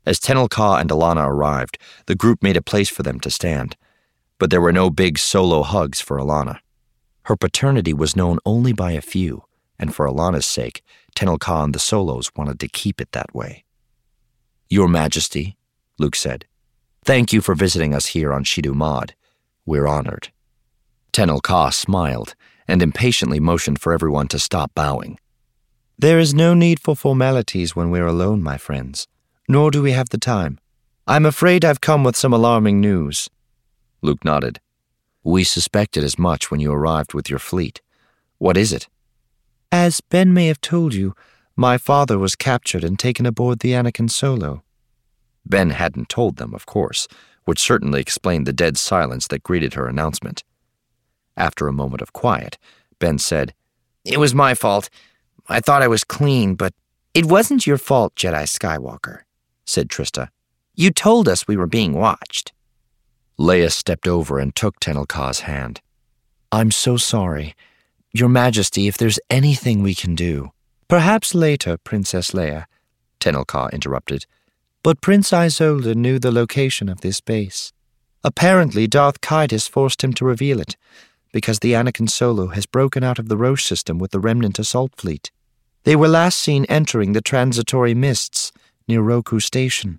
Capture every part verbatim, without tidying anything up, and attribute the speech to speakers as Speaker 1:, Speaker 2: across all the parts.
Speaker 1: As Tenel Ka and Allana arrived, the group made a place for them to stand, but there were no big solo hugs for Allana. Her paternity was known only by a few, and for Allana's sake, Tenel Ka and the Solos wanted to keep it that way. "Your Majesty," Luke said, "thank you for visiting us here on Shidu Mod. We're honored." Tenel Ka smiled and impatiently motioned for everyone to stop bowing. "There is no need for formalities when we're alone, my friends, nor do we have the time. I'm afraid I've come with some alarming news." Luke nodded. "We suspected as much when you arrived with your fleet. What is it?" "As Ben may have told you, my father was captured and taken aboard the Anakin Solo." Ben hadn't told them, of course, which certainly explained the dead silence that greeted her announcement. After a moment of quiet, Ben said, "It was my fault. I thought I was clean, but—" "It wasn't your fault, Jedi Skywalker," said Trista. "You told us we were being watched." Leia stepped over and took Tenel Ka's hand. "I'm so sorry. Your Majesty, if there's anything we can do—" "Perhaps later, Princess Leia," Tenel Ka interrupted. "But Prince Isolde knew the location of this base. Apparently, Darth Caedus forced him to reveal it, because the Anakin Solo has broken out of the Roche system with the remnant assault fleet. They were last seen entering the transitory mists near Roku Station."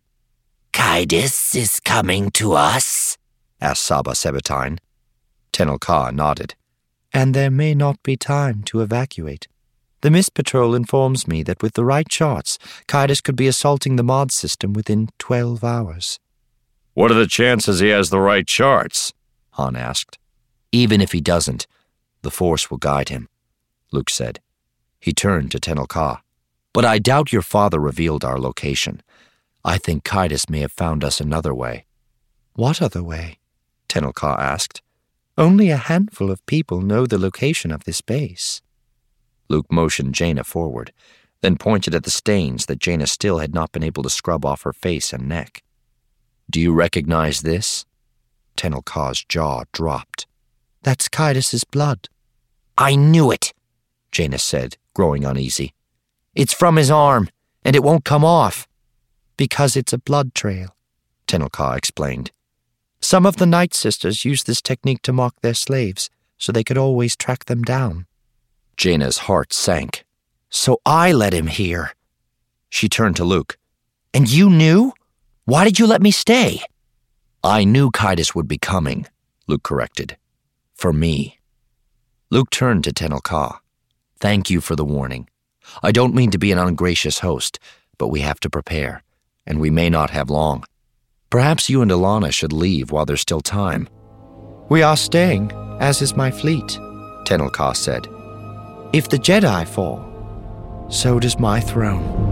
Speaker 2: "Caedus is coming to us?" asked Saba Sabatine.
Speaker 1: Tenel Ka nodded.
Speaker 3: "And there may not be time to evacuate. The Mist Patrol informs me that with the right charts, Caedus could be assaulting the mod system within twelve hours.
Speaker 1: "What are the chances he has the right charts?" Han asked. "Even if he doesn't, the Force will guide him," Luke said. He turned to Tenel Ka. "But I doubt your father revealed our location. I think Caedus may have found us another way."
Speaker 3: "What other way?"
Speaker 1: Tenel Ka asked.
Speaker 3: "Only a handful of people know the location of this base."
Speaker 1: Luke motioned Jaina forward, then pointed at the stains that Jaina still had not been able to scrub off her face and neck. "Do you recognize this?" Tenel Ka's jaw dropped.
Speaker 3: "That's Caedus's blood."
Speaker 2: "I knew it,"
Speaker 1: Jaina said, growing uneasy. "It's from his arm, and it won't come off."
Speaker 3: "Because it's a blood trail,"
Speaker 1: Tenel Ka explained.
Speaker 3: "Some of the Night Sisters used this technique to mark their slaves, so they could always track them down."
Speaker 1: Jaina's heart sank. "So I led him here." She turned to Luke.
Speaker 2: "And you knew? Why did you let me stay?"
Speaker 1: "I knew Caedus would be coming," Luke corrected. "For me." Luke turned to Tenel Ka. "Thank you for the warning. I don't mean to be an ungracious host, but we have to prepare, and we may not have long. Perhaps you and Allana should leave while there's still time."
Speaker 3: "We are staying, as is my fleet,"
Speaker 1: Tenel Ka said.
Speaker 3: "If the Jedi fall, so does my throne."